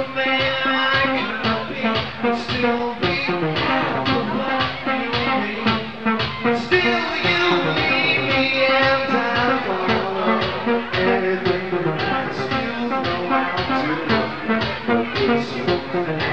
man I could be, still be half of what you need. Still you need me and time for anything that you know how to.